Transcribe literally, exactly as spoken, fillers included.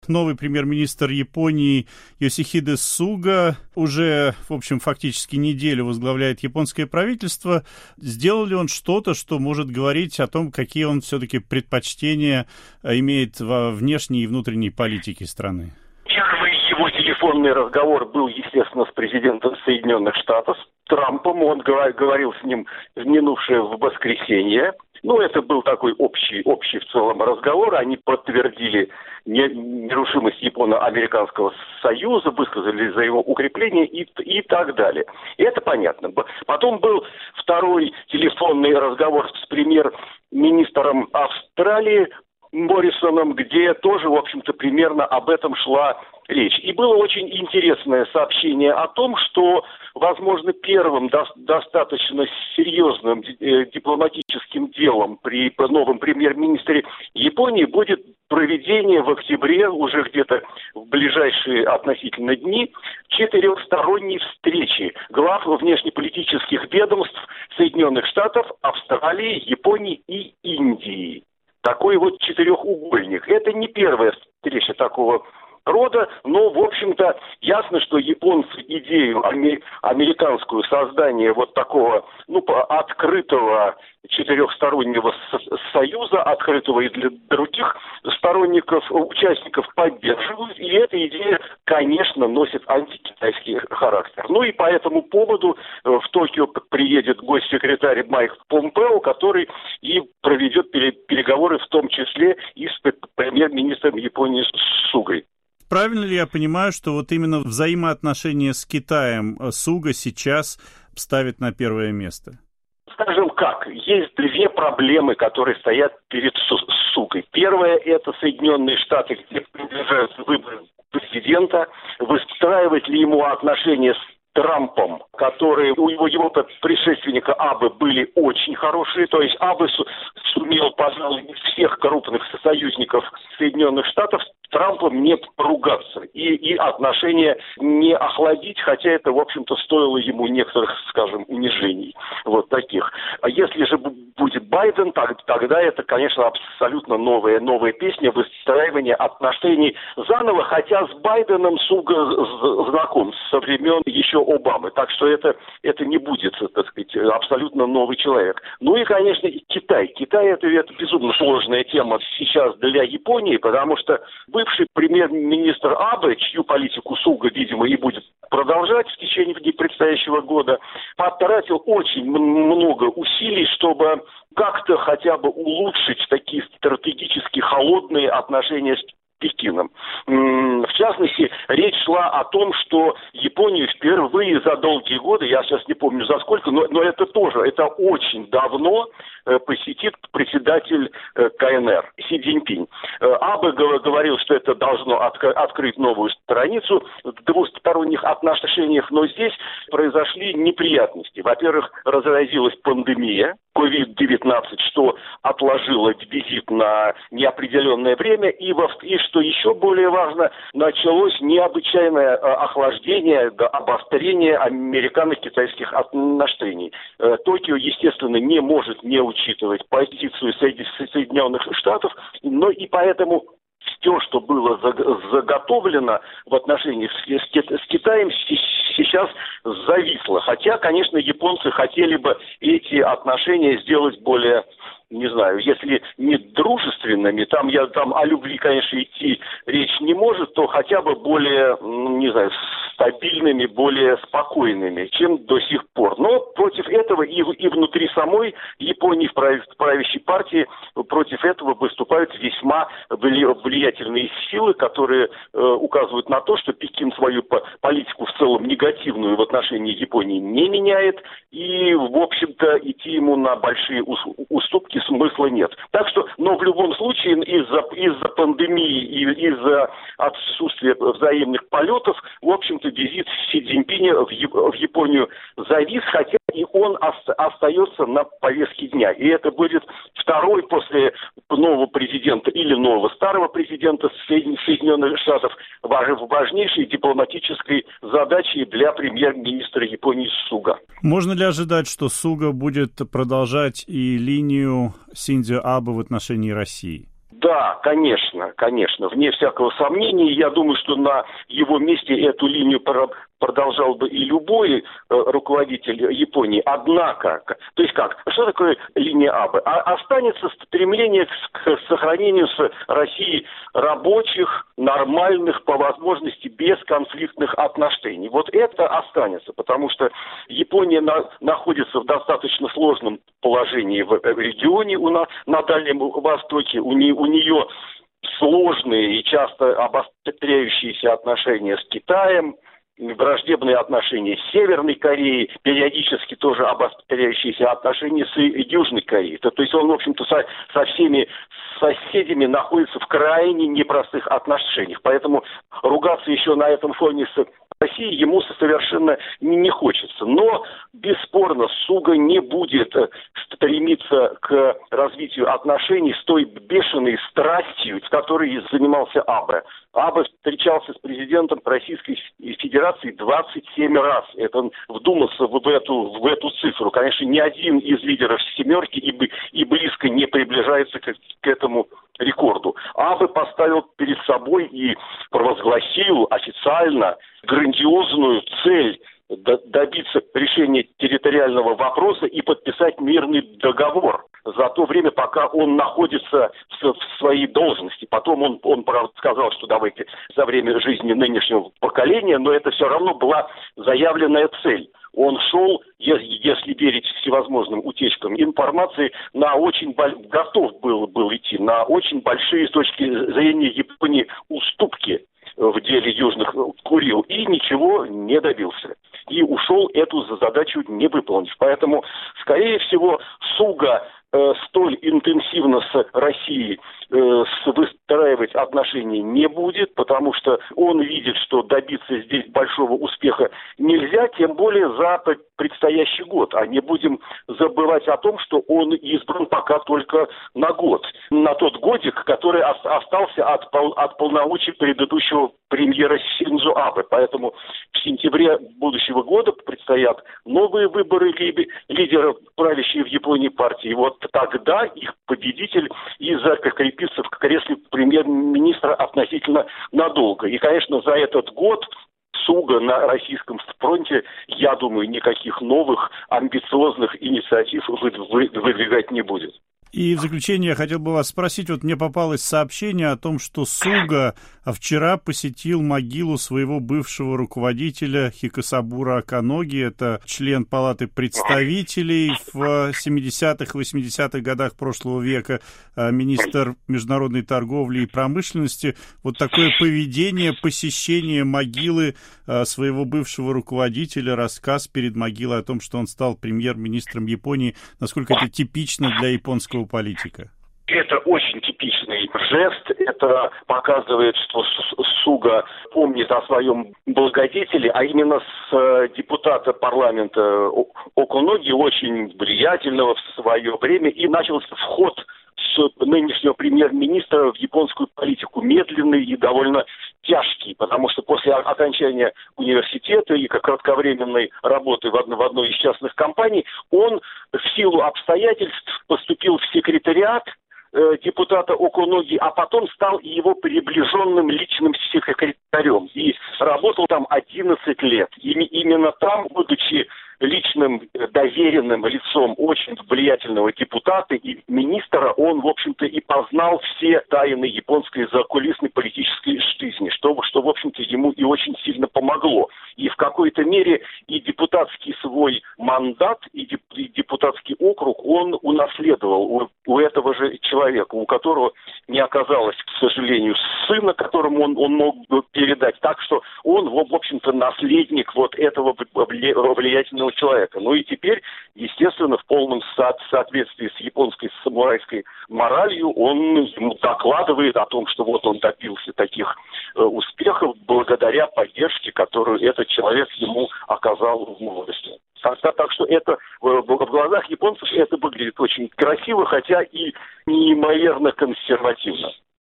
Новый премьер-министр Японии Йосихиде Суга уже, в общем, фактически неделю возглавляет японское правительство. Сделал ли он что-то, что может говорить о том, какие он все-таки предпочтения имеет во внешней и внутренней политике страны? Первый его телефонный разговор был, естественно, с президентом Соединенных Штатов, Трампом. Он говорил с ним в минувшее в воскресенье. Ну, это был такой общий, общий в целом разговор. Они подтвердили нерушимость Японо-Американского союза, высказали за его укрепление и, и так далее. И это понятно. Потом был второй телефонный разговор с премьер-министром Австралии Моррисоном, где тоже, в общем-то, примерно об этом шла речь. И было очень интересное сообщение о том, что, возможно, первым до- достаточно серьезным э, дипломатическим делом при новом премьер-министре Японии будет проведение в октябре, уже где-то в ближайшие относительно дни, четырехсторонней встречи глав внешнеполитических ведомств Соединенных Штатов, Австралии, Японии и Индии. Такой вот четырехугольник. Это не первая встреча такого рода, но, в общем-то, ясно, что японцы идею американскую создания вот такого, ну, открытого четырехстороннего союза, открытого и для других сторонников, участников поддерживают, и эта идея, конечно, носит антикитайский характер. Ну и по этому поводу в Токио приедет госсекретарь Майк Помпео, который и проведет переговоры в том числе и с премьер-министром Японии Сугой. Правильно ли я понимаю, что вот именно взаимоотношения с Китаем Суга сейчас ставит на первое место? Скажем как, есть две проблемы, которые стоят перед Сугой. Первая – это Соединенные Штаты, где приближаются выборы президента. Выстраивать ли ему отношения с Трампом, которые у его, его предшественника Абе были очень хорошие, то есть Абе сумел, пожалуй, из всех крупных союзников Соединенных Штатов с Трампом не поругаться и, и отношения не охладить, хотя это, в общем-то, стоило ему некоторых, скажем, унижений, вот таких. А если же будет Байден, так, тогда это, конечно, абсолютно новая, новая песня, выстраивание отношений заново, хотя с Байденом Суга знаком со времен еще Обамы, так что это, это не будет, так сказать, абсолютно новый человек. Ну и, конечно, и Китай. Китай это, это безумно сложная тема сейчас для Японии, потому что бывший премьер-министр Абе, чью политику Суга, видимо, и будет продолжать в течение предстоящего года, потратил очень много усилий, чтобы как-то хотя бы улучшить такие стратегически холодные отношения с Пекином. В частности, речь шла о том, что Японию впервые за долгие годы, я сейчас не помню за сколько, но, но это тоже, это очень давно посетит председатель ка эн эр Си Цзиньпинь. Абе говорил, что это должно отк- открыть новую страницу в двусторонних отношениях, но здесь произошли неприятности. Во-первых, разразилась пандемия ковид девятнадцать, что отложило визит на неопределенное время, и, во- и что еще более важно, началось необычайное охлаждение, обострение американо-китайских отношений. Токио, естественно, не может не учитывать позицию Соединенных Штатов, но и поэтому все, что было заготовлено в отношении с Китаем, сейчас зависло. Хотя, конечно, японцы хотели бы эти отношения сделать более, не знаю, если не дружественными, там, я, там о любви, конечно, идти речь не может, то хотя бы более, не знаю, стабильными, более спокойными, чем до сих пор. Но против этого и, и внутри самой Японии, в правящей партии, против этого выступают весьма влиятельные силы, которые э, указывают на то, что Пекин свою политику в целом негативную в отношении Японии не меняет, и, в общем-то, идти ему на большие уступки смысла нет. Так что, но в любом случае, из-за, из-за пандемии и из-за отсутствия взаимных полетов, в общем-то, визит Си Цзиньпиня в, в Японию завис, хотя и он ост- остается на повестке дня. И это будет второй после нового президента или нового старого президента Соединенных Штатов важнейшей дипломатической задачей для премьер-министра Японии Суга. Можно ли ожидать, что Суга будет продолжать и линию Синдзо Абе в отношении России? Да, конечно, конечно, вне всякого сомнения. Я думаю, что на его месте эту линию продолжал бы и любой э, руководитель Японии. Однако, то есть как, что такое линия Абе? А, останется стремление к, к сохранению с Россией рабочих, нормальных, по возможности бесконфликтных отношений. Вот это останется, потому что Япония на, находится в достаточно сложном положении в, в регионе у на, на Дальнем Востоке. У, не, у нее сложные и часто обостряющиеся отношения с Китаем, враждебные отношения с Северной Кореей, периодически тоже обостряющиеся отношения с Южной Кореей. То, то есть он, в общем-то, со, со всеми соседями находится в крайне непростых отношениях. Поэтому ругаться еще на этом фоне с Россией ему совершенно не хочется. Но, бесспорно, Суга не будет стремиться к развитию отношений с той бешеной страстью, с которой занимался Абе. Абе встречался с президентом Российской Федерации двадцать семь раз. Это вдуматься в эту, в эту цифру. Конечно, ни один из лидеров «семерки» и, и близко не приближается к, к этому рекорду. Абе поставил перед собой и провозгласил официально грандиозную цель добиться решения территориального вопроса и подписать мирный договор за то время, пока он находится в, в своей должности. Потом он, он, правда, сказал, что давайте за время жизни нынешнего поколения, но это все равно была заявленная цель. Он шел, если верить всевозможным утечкам информации, на очень готов был, был идти на очень большие с точки зрения Японии уступки в деле Южных Курил и ничего не добился. И ушел эту задачу не выполнив. Поэтому, скорее всего, Суга э, столь интенсивно с Россией э, выстраивать отношения не будет, потому что он видит, что добиться здесь большого успеха нельзя, тем более за предстоящий год. А не будем забывать о том, что он избран пока только на год. На тот годик, который остался от, пол, от полномочий предыдущего премьера Синдзо Абе. Поэтому в сентябре будущего года предстоят новые выборы лидеров правящей в Японии партии. И вот тогда их победитель и закрепится в кресле премьер-министра относительно надолго. И, конечно, за этот год Суга на российском фронте, я думаю, никаких новых амбициозных инициатив выдвигать не будет. И в заключение я хотел бы вас спросить, вот мне попалось сообщение о том, что Суга вчера посетил могилу своего бывшего руководителя Хикосабура Аканоги, это член Палаты представителей в семидесятых, восьмидесятых годах прошлого века, министр международной торговли и промышленности. Вот такое поведение, посещение могилы своего бывшего руководителя, рассказ перед могилой о том, что он стал премьер-министром Японии, насколько это типично для японского политика? Это очень типичный жест. Это показывает, что Суга помнит о своем благодетеле, а именно с депутата парламента Окуноги, очень влиятельного в свое время, и начался вход с нынешнего премьер-министра в японскую политику медленный и довольно тяжкий, потому что после окончания университета и как кратковременной работы в одной, в одной из частных компаний он в силу обстоятельств поступил в секретариат э, депутата Окуноги, а потом стал его приближенным личным секретарем и работал там одиннадцать лет. И именно там, будучи личным доверенным лицом очень влиятельного депутата и министра, он, в общем-то, и познал все тайны японской закулисной политической жизни, что, что, в общем-то, ему и очень сильно помогло. И в какой-то мере и депутатский свой мандат, и депутатский округ он унаследовал у, у этого же человека, у которого не оказалось, к сожалению, сына, которому он, он мог бы передать. Так что он, в общем-то, наследник вот этого влиятельного человека. Ну и теперь, естественно, в полном со- соответствии с японской самурайской моралью, он ему докладывает о том, что вот он добился таких э, успехов благодаря поддержке, которую этот человек ему оказал в молодости. Так, так что это в, в глазах японцев это выглядит очень красиво, хотя и неимоверно консервативно.